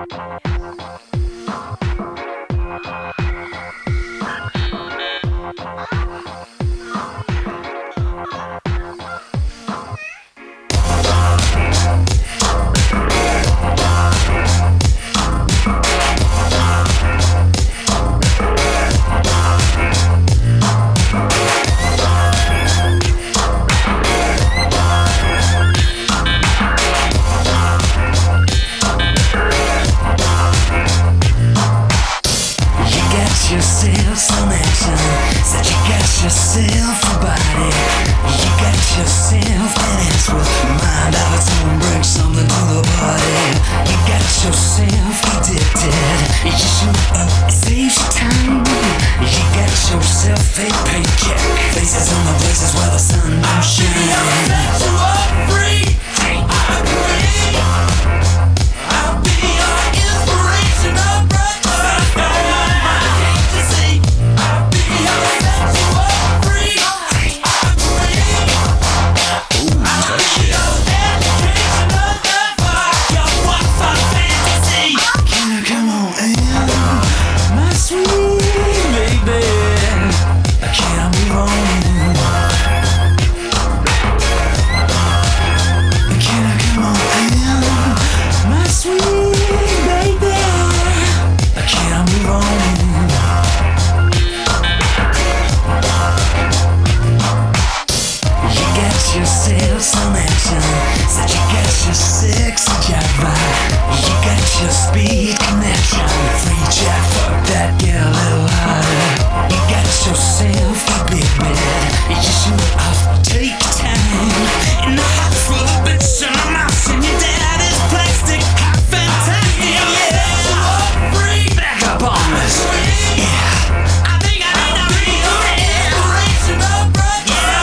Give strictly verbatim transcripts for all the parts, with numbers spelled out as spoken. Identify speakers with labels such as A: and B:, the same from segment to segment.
A: Yourself some action, said you got yourself a body. You got yourself an ass with mind of its own, bring something to the party. You got yourself addicted, you shoot up, it saves you time. You got yourself a paycheck, faces on the places where the sun don't shine. I'll set you up free, I agree. I'll be your inspirational brother. Yourself some action, said you got your sexy jive. You got your speed connection, free jack, fuck that girl a little harder. You got yourself a big bed, you shoot off, take your time. In the house full of bitch and a mouse in your daddy's plastic, hot fantastic. Yeah, yeah. Free, back up on this. Yeah, I think I need a real inspirational brother.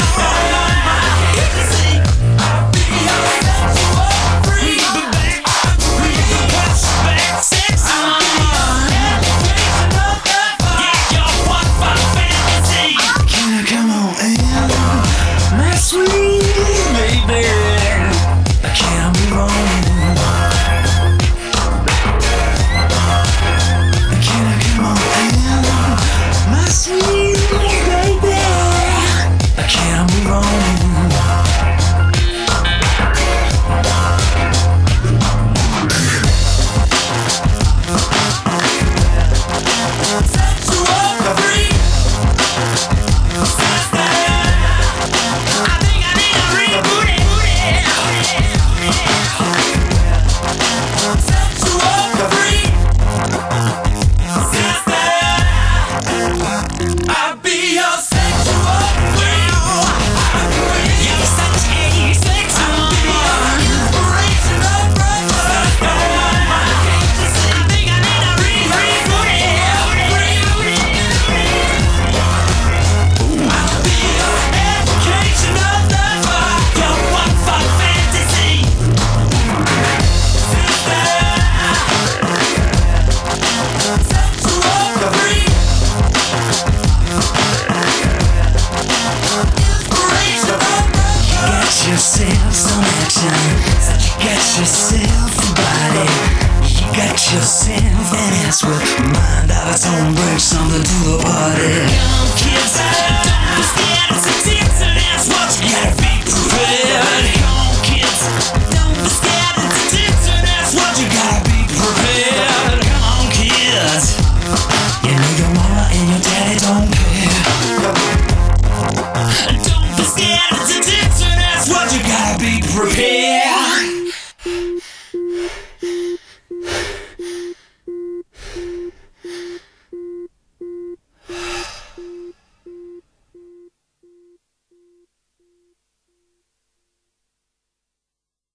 A: Yourself some action, said you got yourself a body. You got yourself an ass with mind of its own, bring something to the party. Young kids, don't be scared, it's a dance and that's what you gotta be prepared. Young kids, don't be scared, it's a dance and that's what you gotta be prepared. Young kids, you know your mama and your daddy don't care. Don't be scared, it's a dance and that's what you gotta be prepared.